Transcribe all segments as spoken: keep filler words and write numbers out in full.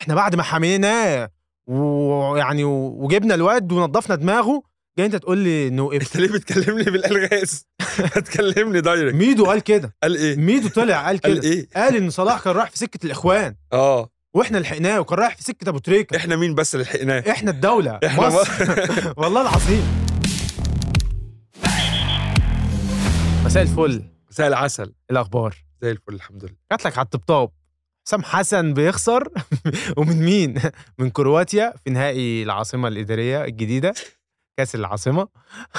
احنا بعد ما حميناه ويعني وجبنا الواد ونضفنا دماغه جاي انت تقول لي انه انت ليه بتكلمني بالالغاز؟ هتكلمني دايركت. ميدو قال كده. قال ايه؟ ميدو طلع قال كده. قال ايه؟ قال ان صلاح كان رايح في سكه الاخوان اه واحنا لحقناه، وكان رايح في سكه ابو تريكه. احنا مين بس اللي لحقناه؟ احنا الدوله احنا مصر. والله العظيم. مساء الفل. مساء العسل. الاخبار زي الفل الحمد لله. جات لك على الطبطاب. حسام حسن بيخسر ومن مين؟ من كرواتيا في نهائي العاصمه الاداريه الجديده، كاس العاصمه.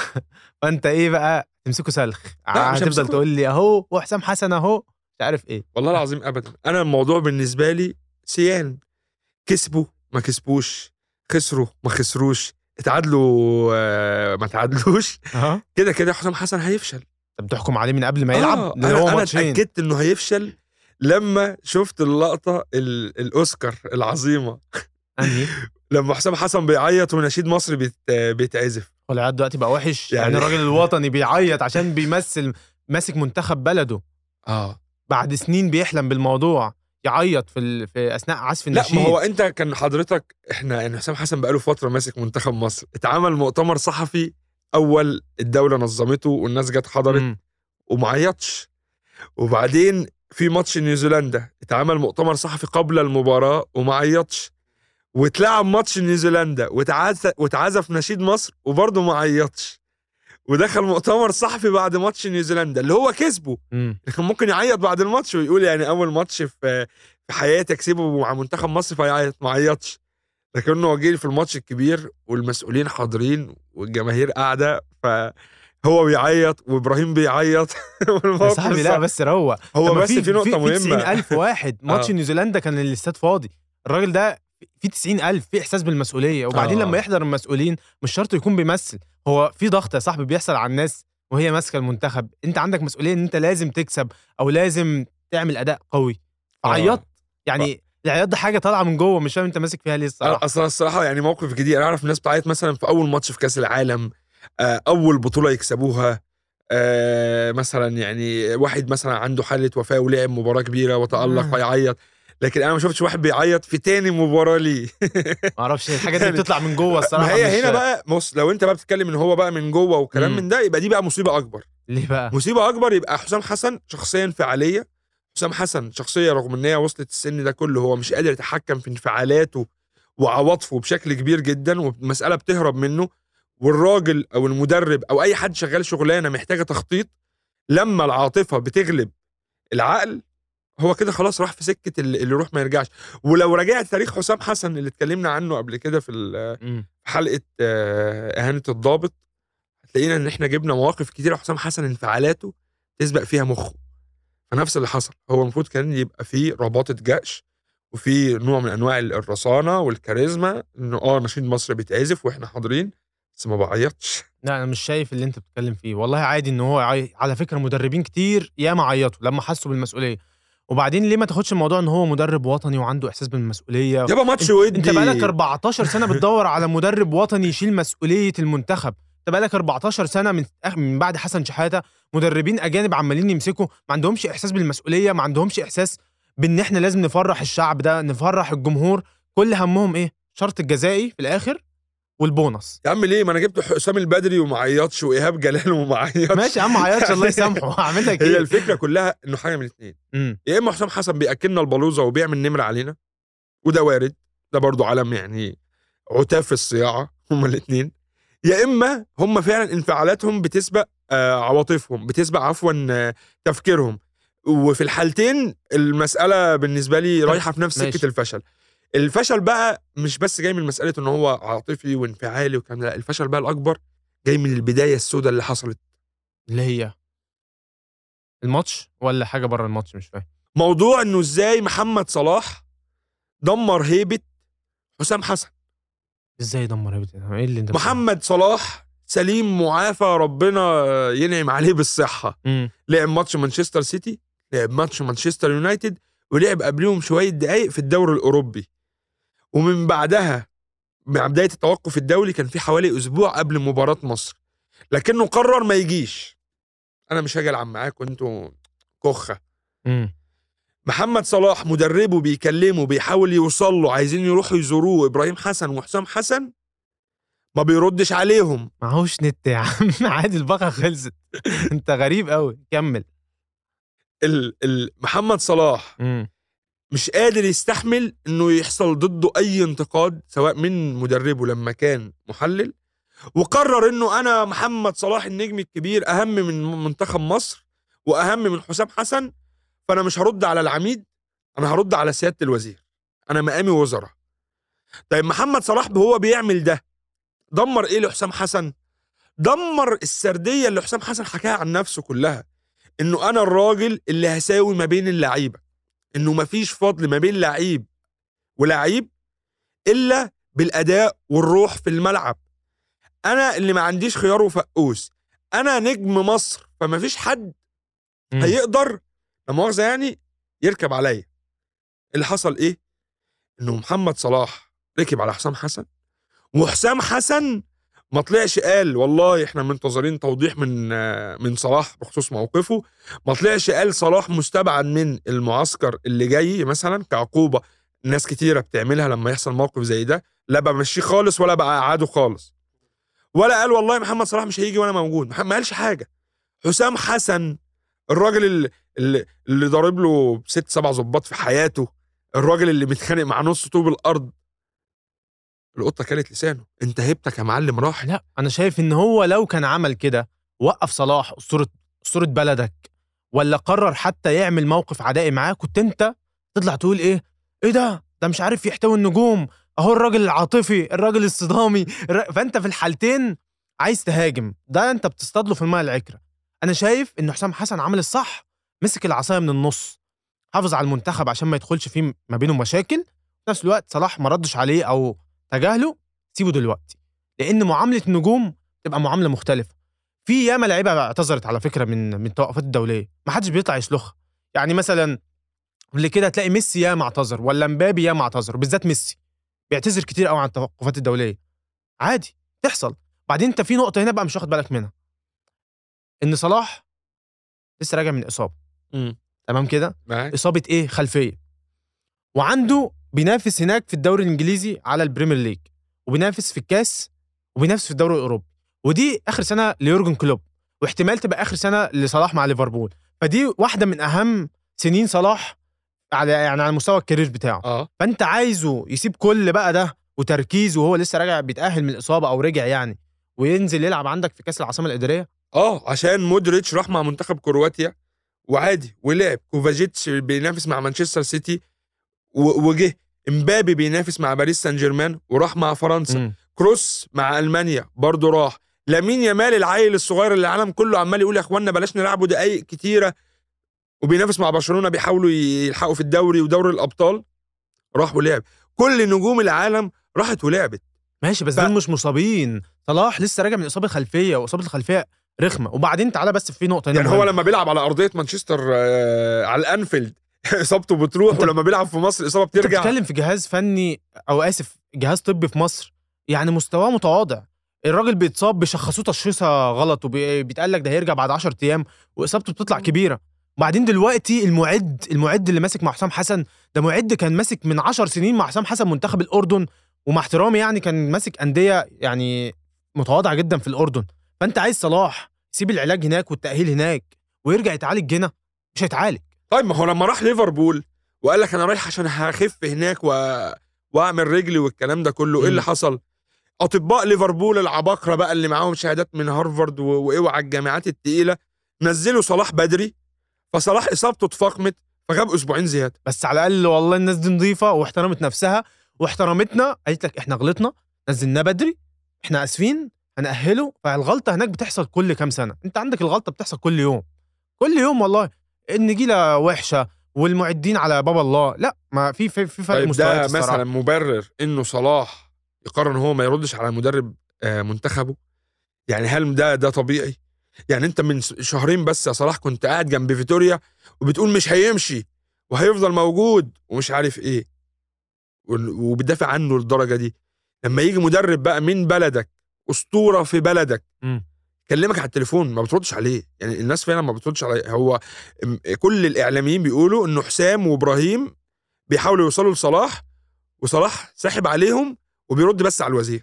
فانت ايه بقى تمسكه سلخ؟ هتفضل تقول لي اهو وحسام حسن اهو مش عارف ايه. والله العظيم ابدا. انا الموضوع بالنسبه لي سيان، كسبوا ما كسبوش، خسروا ما خسروش، اتعادلوا آه ما تعادلوش، اه كده كده حسام حسن هيفشل. طب تحكم عليه من قبل ما يلعب؟ آه اللي انا هو انا ماتشين. اتاكدت انه هيفشل لما شفت اللقطه الاوسكار العظيمه. انهي؟ لما حسام حسن بيعيط ونشيد مصر بيت بيتعزف. والعياط دلوقتي بقى وحش يعني, يعني الراجل الوطني بيعيط عشان بيمثل ماسك منتخب بلده اه بعد سنين بيحلم بالموضوع يعيط في ال... في اثناء عزف النشيد. لا ما هو انت كان حضرتك احنا يعني حسام حسن بقاله فتره ماسك منتخب مصر، اتعمل مؤتمر صحفي اول الدوله نظمته والناس جت حضرت مم. وما عيطش، وبعدين في ماتش نيوزيلندا اتعمل مؤتمر صحفي قبل المباراه وما عيطش، واتلعب ماتش نيوزيلندا وتعزف وتعزف نشيد مصر وبرضه ما عيطش، ودخل مؤتمر صحفي بعد ماتش نيوزيلندا اللي هو كسبه، مم. لكن ممكن يعيط بعد الماتش ويقول يعني اول ماتش في في حياتي اكسبه مع منتخب مصر فيعيط، ما عيطش. لكنه جه في الماتش الكبير والمسؤولين حاضرين والجماهير قاعده فهو بيعيط وابراهيم بيعيط. يا صاحبي لا بس روق. هو بس في, في نقطه في مهمه، تسعين ألف واحد ماتش آه. نيوزيلندا كان الاستاد فاضي، الراجل ده في تسعين ألف في احساس بالمسؤوليه. وبعدين آه. لما يحضر المسؤولين مش شرط يكون بيمثل، هو في ضغط يا صاحبي بيحصل على الناس وهي ماسكه المنتخب، انت عندك مسؤوليه ان انت لازم تكسب او لازم تعمل اداء قوي. عيط آه. يعني العياط ده حاجه طالعه من جوه، مش فاهم انت ماسك فيها ليه الصراحه. اصلا الصراحه يعني موقف جديد. انا اعرف ناس بتعيط مثلا في اول ماتش في كاس العالم، اول بطوله يكسبوها، مثلا يعني واحد مثلا عنده حاله وفاه ولعب مباراه كبيره وتالق ويعيط، لكن انا ما شفتش واحد بيعيط في تاني مباراه ليه. ما اعرفش الحاجات دي بتطلع من جوه الصراحه. ما هي مش هنا بقى بص، لو انت بقى بتتكلم ان هو بقى من جوه وكلام من ده يبقى دي بقى مصيبه اكبر. ليه بقى مصيبه اكبر؟ يبقى حسام حسن شخصيه انفعاليه، حسام حسن شخصيه رغم ان هي وصلت السن ده كله هو مش قادر يتحكم في انفعالاته وعواطفه بشكل كبير جدا، والمساله بتهرب منه، والراجل او المدرب او اي حد شغال شغلانه محتاجه تخطيط، لما العاطفه بتغلب العقل هو كده خلاص راح في سكه اللي يروح ما يرجعش. ولو رجعت تاريخ حسام حسن اللي اتكلمنا عنه قبل كده في حلقه اهانه الضابط، هتلاقينا ان احنا جبنا مواقف كتيره حسام حسن انفعالاته تسبق فيها مخه. فنفس اللي حصل، هو المفروض كان يبقى فيه رباطه جأش وفي نوع من انواع الرصانه والكاريزما، انه اه نشيد مصر بيتعزف واحنا حاضرين، بس ما بعيطش. لا انا مش شايف اللي انت بتتكلم فيه، والله عادي ان هو يعيط. على فكره مدربين كتير ياما عيطوا لما حسوا بالمسؤوليه. وبعدين ليه ما تاخدش الموضوع ان هو مدرب وطني وعنده احساس بالمسؤوليه؟ يابا ماتش ودي. انت بقالك أربعتاشر سنه بتدور على مدرب وطني يشيل مسؤوليه المنتخب. انت بقالك أربعتاشر سنه من من بعد حسن شحاته مدربين اجانب عمالين يمسكوا، ما عندهمش احساس بالمسؤوليه، ما عندهمش احساس بان احنا لازم نفرح الشعب ده، نفرح الجمهور. كل همهم ايه؟ شرط الجزائي في الاخر والبونص. يا عم ليه؟ ما انا جبت حسام البدري وما عيطش، وايهاب جلال وما عيطش. ماشي يا عم ما عيطش الله يسامحه. هعمل لك ايه؟ هي الفكره كلها انه حاجه من الاثنين، يا اما حسام حسن بياكلنا البلوزه وبيعمل نمره علينا، وده وارد، ده برضو علم يعني عتاف الصياعه هما الاثنين، يا اما هم فعلا انفعالاتهم بتسبق آه عواطفهم، بتسبق عفوا آه تفكيرهم، وفي الحالتين المساله بالنسبه لي رايحه في نفس سكه الفشل. الفشل بقى مش بس جاي من مساله ان هو عاطفي وانفعالي والكلام ده، الفشل بقى الاكبر جاي من البدايه السوداء اللي حصلت، اللي هي الماتش ولا حاجه بره الماتش. مش فاهم موضوع انه ازاي محمد صلاح دمر هيبه حسام حسن. ازاي دمر هيبه؟ ايه اللي انت محمد صلاح سليم معافى ربنا ينعم عليه بالصحه، مم. لعب ماتش مانشستر سيتي، لعب ماتش مانشستر يونايتد، ولعب قبلهم شويه دقايق في الدوري الاوروبي، ومن بعدها مع بدايه التوقف الدولي كان في حوالي اسبوع قبل مباراه مصر، لكنه قرر ما يجيش. انا مش هاجي العب معاكم انتوا كخه. مم. محمد صلاح مدربه بيكلمه بيحاول يوصل له، عايزين يروحوا يزوروه ابراهيم حسن وحسام حسن، ما بيردش عليهم. معهوش نت يا عم. عادي الباقه خلصت. انت غريب قوي، كمل. ال ال محمد صلاح امم مش قادر يستحمل انه يحصل ضده اي انتقاد سواء من مدربه لما كان محلل، وقرر انه انا محمد صلاح النجم الكبير اهم من منتخب مصر واهم من حسام حسن، فانا مش هرد على العميد، انا هرد على سيادة الوزير، انا مقامي وزراء. طيب محمد صلاح هو بيعمل ده دمر ايه لحسام حسن؟ دمر السردية اللي حسام حسن حكاها عن نفسه كلها، انه انا الراجل اللي هساوي ما بين اللعيبة، انه مفيش فضل ما بين لعيب ولعيب الا بالاداء والروح في الملعب. انا اللي ما عنديش خيار وفقوس، انا نجم مصر، فما فيش حد مم. هيقدر لا مؤاخذة يعني يركب عليا. اللي حصل ايه؟ انه محمد صلاح ركب على حسام حسن، وحسام حسن ما طلعش قال والله احنا منتظرين توضيح من من صلاح بخصوص موقفه، ما طلعش قال صلاح مستبعد من المعسكر اللي جاي مثلا كعقوبة ناس كتيرة بتعملها لما يحصل موقف زي ده، لا بمشيه خالص ولا بقعده خالص، ولا قال والله محمد صلاح مش هيجي وانا موجود، ما قالش حاجة. حسام حسن الراجل اللي اللي, اللي ضارب له ست سبع ظباط في حياته، الراجل اللي متخانق مع نص طوب الارض، القطه كلت لسانه، انت هيبتك يا معلم راح. لا انا شايف ان هو لو كان عمل كده وقف صلاح اسطوره اسطوره بلدك، ولا قرر حتى يعمل موقف عدائي معاه، كنت انت تطلع تقول ايه ايه ده ده مش عارف يحتوي النجوم، اهو الراجل العاطفي الراجل الصدامي الر... فانت في الحالتين عايز تهاجم، ده انت بتصطاد له في الماء العكره. انا شايف ان حسام حسن عمل الصح، مسك العصايه من النص، حافظ على المنتخب عشان ما يدخلش فيه ما بينه مشاكل، في نفس الوقت صلاح ما ردش عليه او تجاهله، سيبه دلوقتي، لان معامله النجوم تبقى معامله مختلفه. في ياما لعيبه اعتذرت على فكره من من التوقفات الدوليه، ما حدش بيطلع يسلخها. يعني مثلا قبل كده هتلاقي ميسي ياما اعتذر، ولا مبابي ياما اعتذر، بالذات ميسي بيعتذر كتير قوي عن التوقفات الدوليه، عادي تحصل. بعدين انت في نقطه هنا بقى مش واخد بالك منها، ان صلاح لسه راجع من اصابه، امم تمام كده، معاك. اصابه ايه؟ خلفيه، وعنده بينافس هناك في الدوري الانجليزي على البريمير ليج، وبينافس في الكاس، وبينافس في الدوري الاوروبي، ودي اخر سنه ليورجن كلوب، واحتمال تبقى اخر سنه لصلاح مع ليفربول، فدي واحده من اهم سنين صلاح على يعني على مستوى الكارير بتاعه. اه فانت عايزه يسيب كل بقى ده وتركيز وهو لسه راجع بيتاهل من الاصابه او رجع يعني، وينزل يلعب عندك في كاس العاصمه الاداريه؟ اه عشان مودريتش راح مع منتخب كرواتيا وعادي ولعب، كوفاجيتش بينافس مع مانشستر سيتي و- وجه، امبابي بينافس مع باريس سان جيرمان وراح مع فرنسا، مم. كروس مع المانيا برضه راح، لامين يامال العيل الصغير اللي العالم كله عمال يقول يا اخوانا بلاش نلعبه دقايق كتيره، وبينافس مع برشلونه بيحاولوا يلحقوا في الدوري ودوري الابطال، راح ولعب. كل نجوم العالم راحت ولعبت. ماشي، بس ف... دول مش مصابين، صلاح لسه راجع من اصابه خلفيه، واصابه الخلفيه رخمه. وبعدين تعالى بس في نقطه هنا يعني هو مهمة. لما بيلعب على ارضيه مانشستر آه على الانفيلد اصابته بتروح، انت ولما بيلعب في مصر اصابه انت بترجع. بتتكلم في جهاز فني، او اسف جهاز طبي في مصر يعني مستواه متواضع، الراجل بيتصاب بيشخصوه تشخيصه غلط، وبيتقال لك ده هيرجع بعد عشرة ايام، واصابته بتطلع كبيره. وبعدين دلوقتي المعد المعد اللي ماسك مع حسام حسن، ده معد كان ماسك من عشر سنين مع حسام حسن منتخب الاردن، ومع احترامي يعني كان ماسك انديه يعني متواضعه جدا في الاردن. فانت عايز صلاح يسيب العلاج هناك والتاهيل هناك ويرجع يتعالج هنا؟ مش هيتعالج. طيب ما هو لما راح ليفربول وقال لك انا رايح عشان هخف هناك و... واعمل رجلي والكلام ده كله، ايه اللي حصل؟ اطباء ليفربول العباقره بقى اللي معاهم شهادات من هارفارد و... واوعى الجامعات التقيله نزلوا صلاح بدري، فصلاح اصابته اتفاقمت فغاب اسبوعين زياده. بس على الاقل والله الناس دي نظيفه واحترمت نفسها واحترمتنا، قالت لك احنا غلطنا، نزلناه بدري، احنا اسفين، هنأهله. فالغلطه هناك بتحصل كل كام سنه، انت عندك الغلطه بتحصل كل يوم، كل يوم والله. النجيله وحشه والمعدين على باب الله، لا ما في في, في فرق طيب مستويات ده الصراحه. مثلا مبرر انه صلاح يقرر ان هو ما يردش على مدرب آه منتخبه؟ يعني هل ده ده طبيعي؟ يعني انت من شهرين بس يا صلاح كنت قاعد جنب فيتوريا وبتقول مش هيمشي وهيفضل موجود ومش عارف ايه، وبتدافع عنه للدرجه دي. لما يجي مدرب بقى من بلدك، اسطوره في بلدك، م. كلمك على التليفون ما بتردش عليه، يعني الناس فعلا ما بتردش عليه. هو كل الاعلاميين بيقولوا انه حسام وابراهيم بيحاولوا يوصلوا لصلاح، وصلاح ساحب عليهم وبيرد بس على الوزير.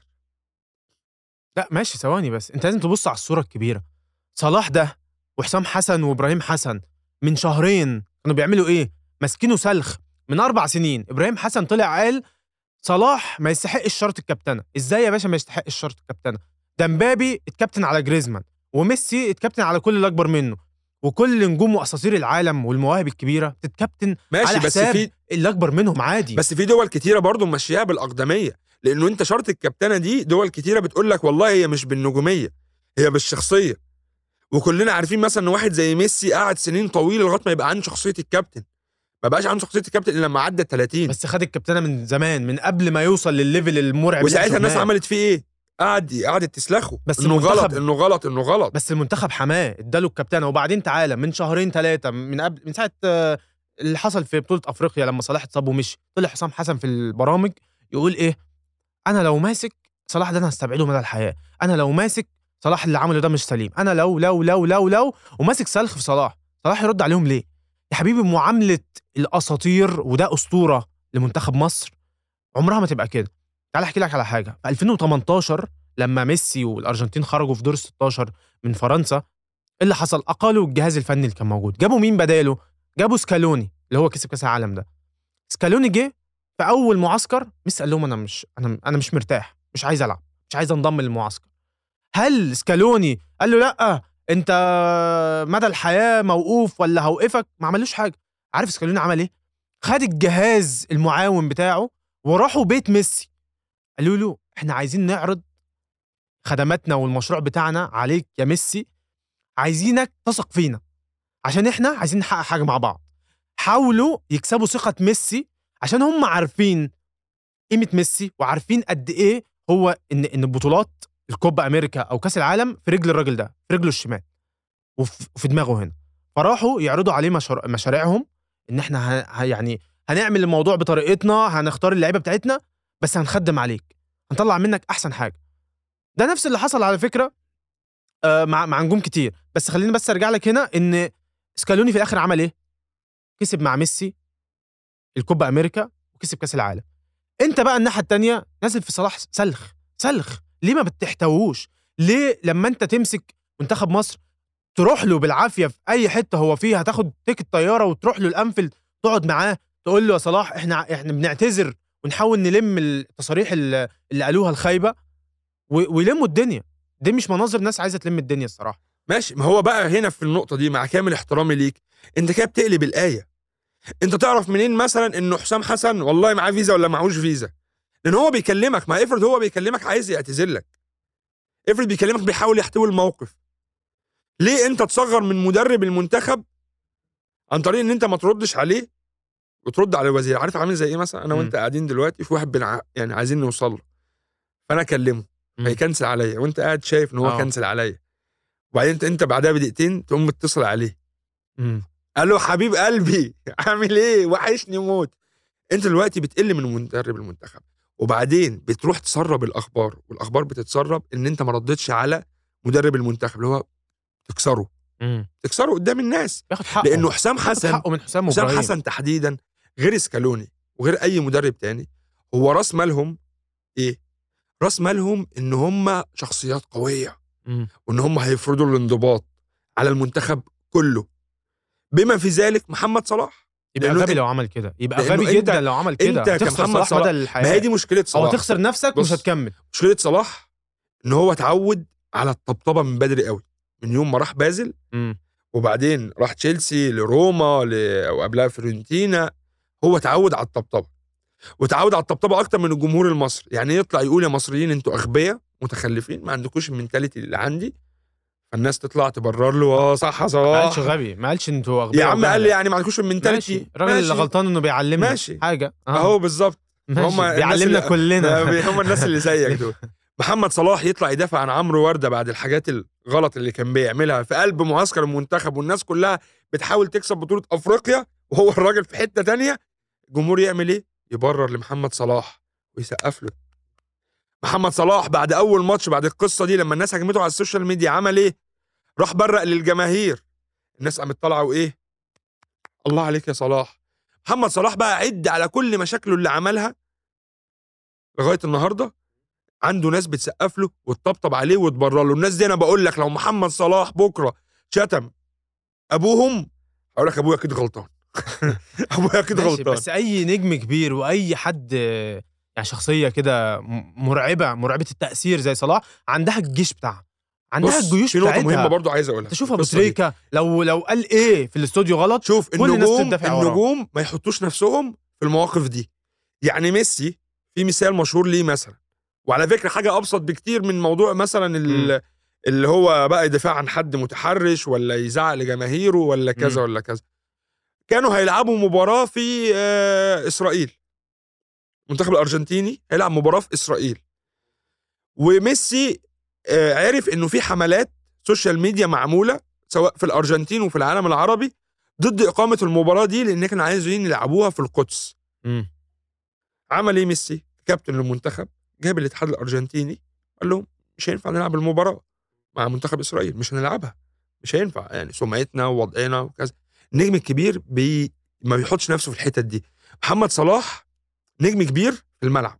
لا ماشي ثواني بس، انت لازم تبص على الصوره الكبيره. صلاح ده وحسام حسن وابراهيم حسن من شهرين كانوا بيعملوا ايه؟ ماسكينه سلخ. من اربع سنين ابراهيم حسن طلع قال صلاح ما يستحقش شرط الكابتنه. ازاي يا باشا ما يستحقش شرط الكابتنه؟ ده مبابي اتكابتن على جريزمان، وميسي اتكابتن على كل اللي اكبر منه، وكل نجوم واساطير العالم والمواهب الكبيره بتتكابتن على بس حساب في اللي اكبر منهم عادي. بس في دول كتيره برضو ماشياها بالاقدميه، لانه انت شرط الكابتنه دي دول كتيره بتقول لك والله هي مش بالنجوميه، هي بالشخصيه. وكلنا عارفين مثلا ان واحد زي ميسي قعد سنين طويله لغايه ما يبقى عنده شخصيه الكابتن، ما بقاش عنده شخصيه الكابتن الا لما عدى ال ثلاثين. بس خد الكابتنه من زمان، من قبل ما يوصل للليفل المرعب. وساعتها الناس عملت فيه ايه؟ قعد قعدت تسلخه بس انه المنتخب... غلط انه غلط انه غلط بس المنتخب حماه اداله الكابتنه. وبعدين تعالى من شهرين ثلاثه من قبل، من ساعه اللي حصل في بطوله افريقيا لما صلاح اتصاب ومشي، طلع حسام حسن في البرامج يقول ايه؟ انا لو ماسك صلاح ده انا هستبعده مدى الحياه، انا لو ماسك صلاح اللي عمله ده مش سليم، انا لو لو لو لو لو وماسك سلخ في صلاح. صلاح يرد عليهم ليه؟ يا حبيبي معامله الاساطير، وده اسطوره لمنتخب مصر، عمرها ما تبقى كده. تعال احكي لك على حاجه. في ألفين وتمنتاشر لما ميسي والارجنتين خرجوا في دور ستاشر من فرنسا، ايه اللي حصل؟ اقالوا الجهاز الفني اللي كان موجود، جابوا مين بداله؟ جابوا سكالوني اللي هو كسب كاس العالم ده. سكالوني جه في اول معسكر، ميسي قال لهم انا مش انا انا مش مرتاح، مش عايز العب، مش عايز انضم للمعسكر. هل سكالوني قال له لا انت مدى الحياه موقوف ولا هوقفك؟ ما عملوش حاجه. عارف سكالوني عمل ايه؟ خد الجهاز المعاون بتاعه وراحوا بيت ميسي، قالوا له احنا عايزين نعرض خدماتنا والمشروع بتاعنا عليك يا ميسي، عايزينك تثق فينا عشان احنا عايزين نحقق حاجه مع بعض. حاولوا يكسبوا ثقه ميسي عشان هم عارفين قيمه ميسي، وعارفين قد ايه هو ان ان بطولات الكوبا امريكا او كاس العالم في رجل الراجل ده، في رجله الشمال وفي دماغه هنا. فراحوا يعرضوا عليه مشار... مشاريعهم، ان احنا ه... يعني هنعمل الموضوع بطريقتنا، هنختار اللعيبه بتاعتنا، بس هنخدم عليك، هنطلع منك احسن حاجه. ده نفس اللي حصل على فكره آه مع مع نجوم كتير. بس خليني بس ارجع لك هنا، ان سكالوني في الاخر عمل ايه؟ كسب مع ميسي الكوبا امريكا وكسب كاس العالم. انت بقى الناحيه التانية نازل في صلاح سلخ سلخ. ليه ما بتحتووش؟ ليه لما انت تمسك منتخب مصر تروح له بالعافيه في اي حته هو فيها، تاخد تيكت طياره وتروح له الانفيلد تقعد معاه تقول له يا صلاح احنا احنا بنعتذر ونحاول نلم التصاريح اللي, اللي قالوها الخايبه ويلموا الدنيا؟ دي مش مناظر ناس عايزه تلم الدنيا الصراحه. ماشي، ما هو بقى هنا في النقطه دي مع كامل احترامي ليك، انت كده بتقلب الايه. انت تعرف منين مثلا انه حسام حسن والله معاه فيزا ولا معهوش فيزا؟ لان هو بيكلمك، ما افرض هو بيكلمك عايز يعتذر لك، افرض بيكلمك بيحاول يحتوي الموقف، ليه انت تصغر من مدرب المنتخب عن طريق ان انت ما تردش عليه وترد على الوزير؟ عارف عامل زي ايه؟ مثلا انا وانت قاعدين دلوقتي في واحد بنع... يعني عايزين نوصل له، فانا اكلمه فيكنسل عليا، وانت قاعد شايف ان هو أوه. كنسل عليا، وبعدين انت انت بعدها بدقيقتين تقوم متصل عليه، امم قال له حبيب قلبي عامل ايه؟ وحشني موت. انت دلوقتي بتقل من مدرب المنتخب، وبعدين بتروح تسرب الاخبار، والاخبار بتتسرب ان انت ما ردتش على مدرب المنتخب اللي هو تكسره امم تكسره قدام الناس، ياخد حقه. لانه حسام حسن حقه من حسام حسام وإبراهيم. حسن تحديدا غير سكالوني وغير اي مدرب تاني، هو راس مالهم ايه؟ راس مالهم ان هم شخصيات قويه، مم. وان هم هيفرضوا الانضباط على المنتخب كله، بما في ذلك محمد صلاح. يبقى غبي لو عمل كده، يبقى غبي جدا لو عمل كده. انت كمحمد صلاح, صلاح الحياة. ما هي دي مشكله صلاح، او تخسر نفسك مش هتكمل. مشكله صلاح ان هو اتعود على الطبطبه من بدري قوي، من يوم ما راح بازل مم. وبعدين راح تشيلسي لروما ل... وقبلها فيورنتينا، هو اتعود على الطبطبه، وتعود على الطبطبه اكتر من الجمهور المصري. يعني يطلع يقول يا مصريين انتوا اغبياء متخلفين ما عندكوش المنتاليتي اللي عندي، فالناس تطلع تبرر له اه صح يا صلاح. ما قالش غبي، ما قالش انتوا اغبياء يا عم، قال لي يعني ما عندكوش المنتاليتي. الراجل اللي غلطان انه بيعلمنا ماشي. حاجه اهو بالظبط، هم بيعلمنا كلنا. هم الناس اللي زيك دول. محمد صلاح يطلع يدافع عن عمرو ورده بعد الحاجات الغلط اللي كان بيعملها في قلب معسكر المنتخب، والناس كلها بتحاول تكسب بطوله افريقيا وهو الراجل في حته تانية. الجمهور يعمل ايه؟ يبرر لمحمد صلاح ويسقف له. محمد صلاح بعد اول ماتش بعد القصه دي لما الناس هجمته على السوشيال ميديا عمل ايه؟ راح برق للجماهير، الناس قامت طالعه وايه؟ الله عليك يا صلاح. محمد صلاح بقى عد على كل مشاكله اللي عملها لغايه النهارده عنده ناس بتسقف له وتطبطب عليه وتبرر له. الناس دي انا بقول لك لو محمد صلاح بكره شتم ابوهم هقول لك ابويا اكيد غلطان. ابويا اكيد غلطان. بس اي نجم كبير واي حد يعني شخصيه كده مرعبه مرعبه التاثير زي صلاح عندها الجيش بتاعها، عندها الجيوش بتاعتها. في نقطه مهمه برضو عايز اقولها. تشوف ابو تريكه لو لو قال ايه في الاستوديو غلط، شوف كل النجوم الناس تدافع وراه. النجوم ما يحطوش نفسهم في المواقف دي. يعني ميسي في مثال مشهور ليه مثلا، وعلى فكره حاجه ابسط بكتير من موضوع مثلا اللي هو بقى يدافع عن حد متحرش ولا يزعق لجماهيره ولا كذا ولا كذا. كانوا هيلعبوا مباراه في آه اسرائيل، المنتخب الارجنتيني هيلعب مباراه في اسرائيل، وميسي آه عرف انه في حملات سوشيال ميديا معموله سواء في الارجنتين وفي العالم العربي ضد اقامه المباراه دي لان كانوا عايزين يلعبوها في القدس. م. عمل ايه ميسي كابتن المنتخب؟ جاب الاتحاد الارجنتيني قال لهم مش هينفع نلعب المباراه مع منتخب اسرائيل، مش هنلعبها، مش هينفع، يعني سمعتنا ووضعنا وكذا. النجم الكبير بي ما بيحطش نفسه في الحتت دي. محمد صلاح نجم كبير في الملعب،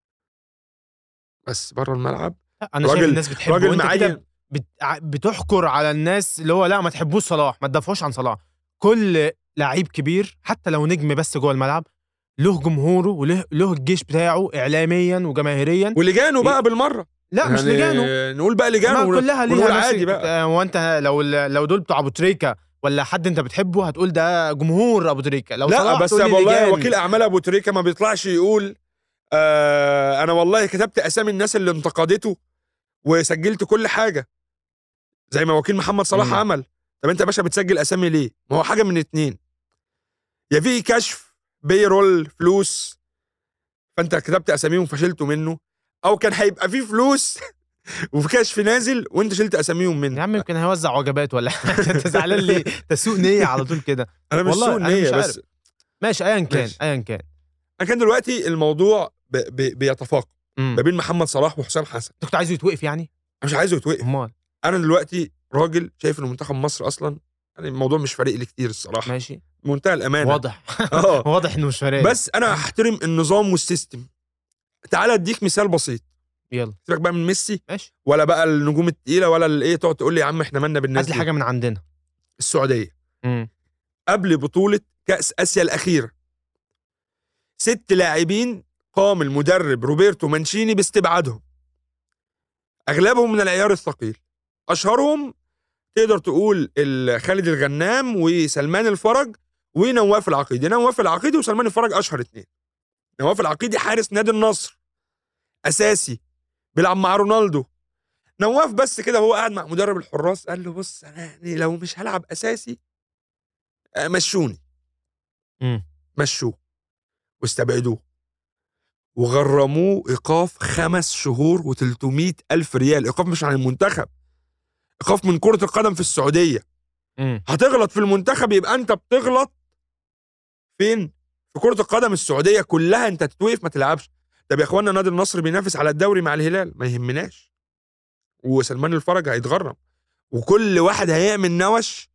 بس بره الملعب انا شايف الناس بتحبه، راجل معين بت... بتحكر على الناس اللي هو لا ما تحبوش صلاح، ما تدافعوش عن صلاح. كل لعيب كبير حتى لو نجم بس جوه الملعب له جمهوره وله له الجيش بتاعه اعلاميا وجماهيريا ولجانه بقى بالمره. لا يعني مش لجانه، نقول بقى لجانه كلها ليها عادي بقى. هو انت لو لو دول بتوع ابو تريكه ولا حد انت بتحبه هتقول ده جمهور ابو تريكه. لو لا بس والله وكيل اعمال ابو تريكه ما بيطلعش يقول آه انا والله كتبت اسامي الناس اللي انتقدته وسجلت كل حاجه زي ما وكيل محمد صلاح م. عمل. طب انت يا باشا بتسجل اسامي ليه؟ ما هو حاجه من اتنين، يا في كشف بيرول فلوس فانت كتبت اساميهم وفشلتوا منه، او كان هيبقى فيه فلوس وفي كشف نازل وانت شلت اساميهم منه. يا عم يمكن هيوزع وجبات ولا انت زعلان ليه؟ تسوق نيه على طول كده. انا مش سوء نيه بس ماشي ايا كان ايا كان انا كان دلوقتي الموضوع ب... ب... بيتفاقم ما بين محمد صلاح وحسام حسن. انت كنت عايزه يتوقف يعني؟ انا مش عايزه يتوقف. امال انا دلوقتي راجل شايف ان منتخب مصر اصلا يعني الموضوع مش فارق لي كتير الصراحه. ماشي منتهى الامانه واضح. اه واضح انه مش فارق، بس انا هحترم النظام والسيستم. تعال اديك مثال بسيط. يلا سيبك بقى من ميسي ماشي ولا بقى النجوم التقيله ولا الايه تقعد تقول لي يا عم احنا مالنا بالناس دي. حاجه من عندنا السعوديه. امم قبل بطوله كاس اسيا الاخيره ست لاعبين قام المدرب روبرتو مانشيني باستبعادهم، اغلبهم من العيار الثقيل. اشهرهم تقدر تقول خالد الغنام وسلمان الفرج ونواف العقيدي. نواف العقيدي وسلمان الفرج اشهر اتنين. نواف العقيدي حارس نادي النصر اساسي بيلعب مع رونالدو. نواف بس كده وهو قاعد مع مدرب الحراس قال له بص انا يعني لو مش هلعب اساسي مشوني. امم مشوه واستبعدوه وغرموه ايقاف خمس شهور وتلتمية الف ريال. ايقاف مش عن المنتخب، ايقاف من كرة القدم في السعودية. امم هتغلط في المنتخب يبقى انت بتغلط فين؟ في كرة القدم السعودية كلها انت تتوقف ما تلعبش. طب يا اخوانا نادي النصر بينافس على الدوري مع الهلال ما يهمناش، وسلمان الفرج هيتغرم وكل واحد هيعمل نوش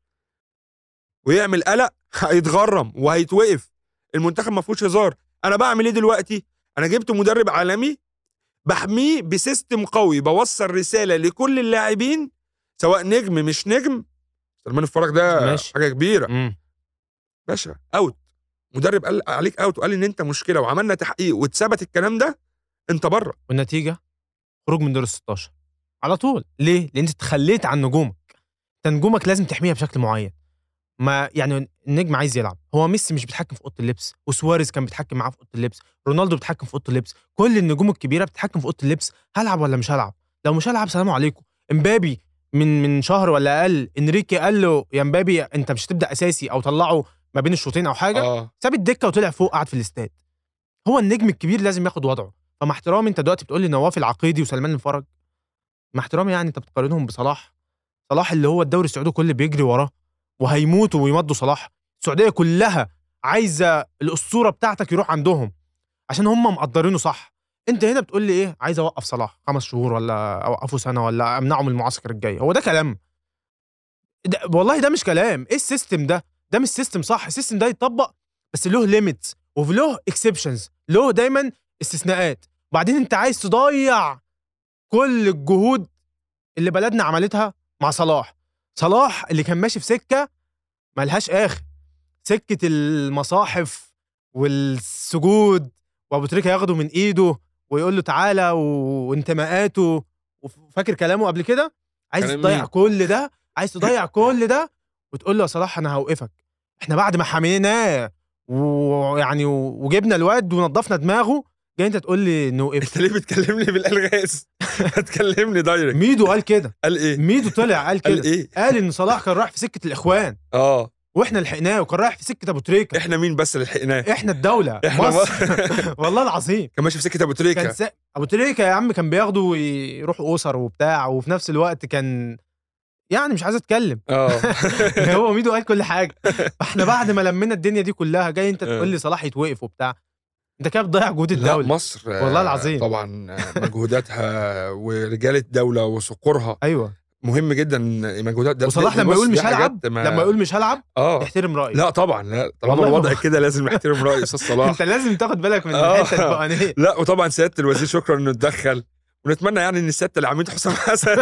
ويعمل قلق هيتغرم وهيتوقف. المنتخب ما فيهوش هزار. انا بعمل ايه دلوقتي؟ انا جبت مدرب عالمي بحميه بسيستم قوي، بوصل رسالة لكل اللاعبين سواء نجم مش نجم. سلمان الفرج ده ماشي. حاجة كبيرة مم. باشا اوت. مدرب قال عليك اوت وقال ان انت مشكلة وعملنا تحقيق واتثبت الكلام ده انت بره. والنتيجة خروج من دور الستاشر على طول. ليه؟ لان انت تخليت عن نجومك. انت نجومك لازم تحميها بشكل معين. ما يعني النجم عايز يلعب. هو ميسي مش بيتحكم في اوضه اللبس، وسواريز كان بيتحكم معاه في اوضه اللبس، رونالدو بيتحكم في اوضه اللبس، كل النجوم الكبيره بتتحكم في اوضه اللبس. هلعب ولا مش هلعب؟ لو مش هلعب سلام عليكم. امبابي من من شهر ولا اقل انريكي قال له يا امبابي انت مش هتبدا اساسي او طلعه ما بين الشوطين او حاجه. آه. ساب الدكه وطلع فوق قعد في الاستاد. هو النجم الكبير لازم ياخد وضعه. فمع احترامي انت دلوقتي بتقول لي نواف العقيدي وسلمان الفرج، مع احترامي يعني انت بتقارنهم بصلاح. صلاح اللي هو الدوري السعودي كله بيجري وراه وهيموتوا ويمضوا صلاح. السعوديه كلها عايزه الاسطوره بتاعتك يروح عندهم عشان هم مقدرينه صح. انت هنا بتقول لي ايه؟ عايز اوقف صلاح خمس شهور ولا اوقفه سنه ولا امنعه من المعسكر الجاي. هو ده كلام؟ ده والله ده مش كلام. ايه السيستم ده؟ ده مش سيستم صح. السيستم ده يتطبق بس له ليميتس وله اكسبشنز، له دايما استثناءات. وبعدين انت عايز تضيع كل الجهود اللي بلدنا عملتها مع صلاح. صلاح اللي كان ماشي في سكه ملهاش اخر، سكه المصاحف والسجود، وابو تريكه ياخده من ايده ويقول له تعالى وانتماءاته، وفاكر كلامه قبل كده. عايز كلام تضيع مين؟ كل ده، عايز تضيع كل ده وتقول له يا صلاح انا هوقفك. احنا بعد ما حميناه ويعني وجبنا الواد ونضفنا دماغه، جاي انت تقول لي نوقف؟ انت ليه بتكلمني بالالغاز؟ هتكلمني دايركت. ميدو قال كده. قال ايه؟ ميدو طلع قال قال كده. ايه؟ قال ان صلاح كان رايح في سكه الاخوان اه واحنا لحقناه، وكان رايح في سكه ابو تريكه. احنا مين بس اللي لحقناه؟ احنا الدوله احنا مصر. ما- والله العظيم كان ماشي في سكه ابو كان تريكه. س... ابو تريكه يا عم كان بياخده ويروحوا اسر وبتاع، وفي نفس الوقت كان يعني مش عايز اتكلم. اه هو ميدو قال كل حاجه. فاحنا بعد ما لمينا الدنيا دي كلها جاي انت تقول آه. لي صلاح يتوقف وبتاع؟ انت كده بتضيع جهود لا الدوله. مصر آه، والله العظيم. طبعا آه، مجهوداتها ورجال الدوله وصقورها ايوه. مهم جدا. مجهودات ده وصلاح دي لما بص، يقول دي مش هلعب، حاجات ما- لما يقول مش هلعب اه احترم رايي. لا طبعا، لا طالما والله الوضع ما- كده لازم نحترم راي استاذ صلاح. انت لازم تاخد بالك من آه. الحته الفوقانيه. لا وطبعا سياده الوزير شكرا انه اتدخل، ونتمنى يعني ان سياده العميد حسام حسن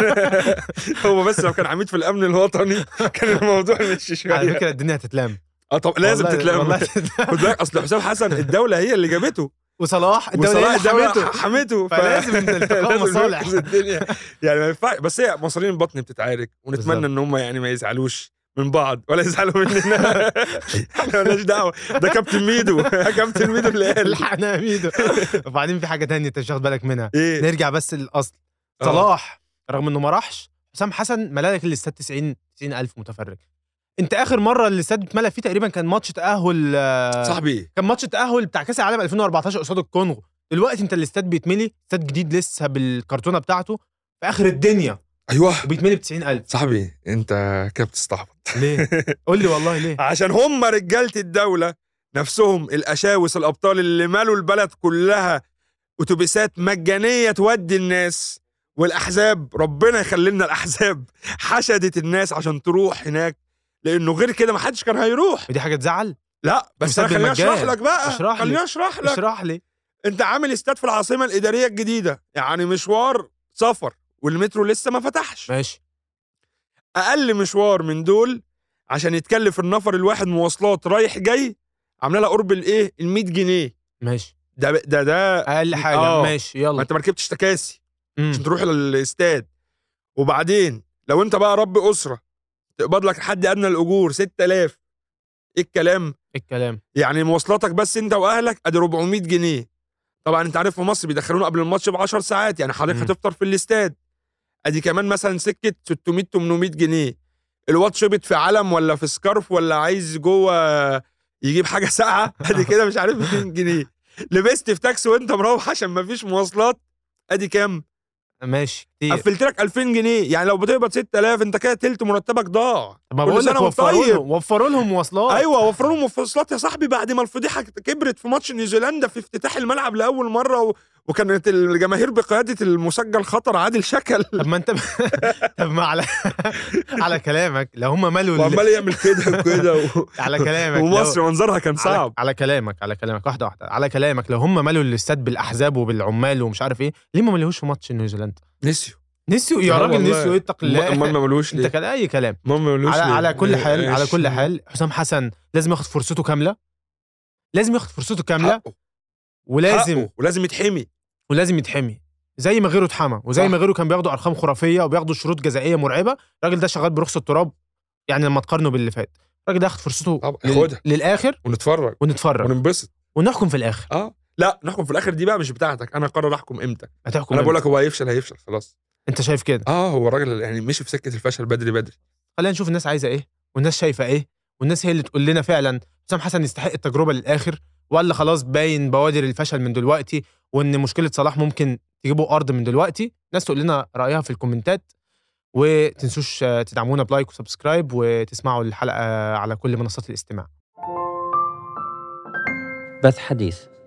هو بس لو كان عميد في الامن الوطني كان الموضوع مشي شويه. على فكره الدنيا هتتلام. اه طب لازم والله- تتلم. والله خد تتلام. بالك اصل حسام حسن الدوله هي اللي جابته، وصلاح الدوله وصلاح هي اللي الدوله حمته. حمته، ف- فلازم التقاء لازم مصالح. نركز الدنيا يعني ما ينفعش. بس هي مصارين البطن بتتعارك، ونتمنى بالظبط. ان هم يعني ما يزعلوش من بعض ولا يزعلوا مننا. احنا مالناش دعوه، ده كابتن ميدو. كابتن ميدو اللي قال الحقنا يا ميدو. وبعدين في حاجه تانية انت مش واخد بالك منها. ايه. نرجع بس للاصل. آه. صلاح رغم انه ما راحش، حسام حسن ملالك الاستاد تسعين ألف متفرج. انت اخر مره الاستاد اتملى فيه تقريبا كان ماتش تاهل، آه، صاحبي كان ماتش تاهل بتاع كاس العالم ألفين وأربعتاشر قصاد الكونغو. دلوقتي انت الاستاد بيتملي، استاد جديد لسه بالكرتونه بتاعته في اخر الدنيا، ايوه وبيتملي ب تسعين ألف. صاحبي انت كده بتستعبط. ليه؟ قول لي والله ليه؟ عشان هم رجاله الدوله نفسهم الاشاوس الابطال اللي مالوا البلد كلها اتوبيسات مجانيه تودي الناس، والاحزاب ربنا يخلي لنا الاحزاب حشدت الناس عشان تروح هناك، لانه غير كده ما حدش كان هيروح. ودي حاجه تزعل. لا بس انا أتوبيسات خليني اشرح بالمجان. لك بقى، اشرح لي. خليني اشرح لك. اشرح لي. انت عامل استاد في العاصمه الاداريه الجديده، يعني مشوار سفر، والمترو لسه ما فتحش. ماشي. اقل مشوار من دول عشان يتكلف النفر الواحد مواصلات رايح جاي عامله لها قرب الايه ال مية جنيه. ماشي. ده ده ده اقل حاجه. آه. ماشي ما يلا. انت ما ركبتش تكاسي مم. عشان تروح للاستاد. وبعدين لو انت بقى رب اسره تقبض لك حد ادنى الاجور ستة آلاف. ايه الكلام؟ الكلام. يعني مواصلاتك بس انت واهلك ادي أربعمية جنيه. طبعا انت عارف في مصر بيدخلونا قبل الماتش ب عشر ساعات، يعني حضرتك مم. هتفطر في الاستاد ادي كمان مثلا سكه ستمية تمنمية جنيه. الواد شبط في علم ولا في سكارف ولا عايز جوه يجيب حاجه ساقعه ادي كده مش عارف ميتين جنيه. لبست في تاكسي وانت مروح عشان ما فيش مواصلات ادي كام؟ ماشي كتير. قفلت لك ألفين جنيه. يعني لو بتقبض ستة آلاف انت كده تلت مرتبك ضاع. ما كل بقول لك سنة وانت وفروا طيب. لهم وفروا لهم مواصلات. ايوه وفروا لهم مواصلات يا صاحبي بعد ما الفضيحه كبرت في ماتش نيوزيلندا في افتتاح الملعب لاول مره و... وكانت الجماهير بقياده المسجل خطر عادل شكل. طب ما انت طب ما على على كلامك لو هم مالوا ال- وعمال يعمل كده وكده و... على كلامك ومصر لو... منظرها كان على... صعب. على كلامك على كلامك واحده واحده على كلامك لو هم مالوا الاستاد بالاحزاب وبالعمال ومش عارف ايه، ليه ما مليهوش في ماتش نيوزيلندا؟ نسيوا نسيوا يا آه راجل، والله. نسيوا. اتق الله. امال ما ملوش انت ليه؟ كان اي كلام. امال ما ملوش على ليه؟ على كل حال على ماشي. كل حال حسام حسن لازم ياخد فرصته كامله، لازم ياخد فرصته كامله، حقه. ولازم حقه. ولازم يتحمي. ولازم يتحمي زي ما غيره اتحمى، وزي صح. ما غيره كان بياخدوا ارقام خرافيه وبياخدوا شروط جزائيه مرعبه. الراجل ده شغال برخص التراب، يعني لما تقارنه باللي فات. الراجل ده ياخد فرصته طب لل... خدها للاخر ونتفرج ونتفرج وننبسط. ونحكم في الاخر. اه لا نحكم في الاخر دي بقى مش بتاعتك، انا اقرر احكم امتى. هتحكم انا بقول امتى؟ لك هو هيفشل هيفشل خلاص. انت شايف كده؟ اه هو الراجل يعني مشي في سكه الفشل بدري بدري. خلينا نشوف الناس عايزه ايه والناس شايفه ايه، والناس هي اللي تقول لنا فعلا حسام حسن يستحق التجربه للاخر، ولا خلاص باين بوادر الفشل من دلوقتي، وان مشكله صلاح ممكن تجيبوا ارض من دلوقتي. الناس تقول لنا رايها في الكومنتات، وتنسوش تدعمونا بلايك وسبسكرايب، وتسمعوا الحلقه على كل منصات الاستماع. بث حديث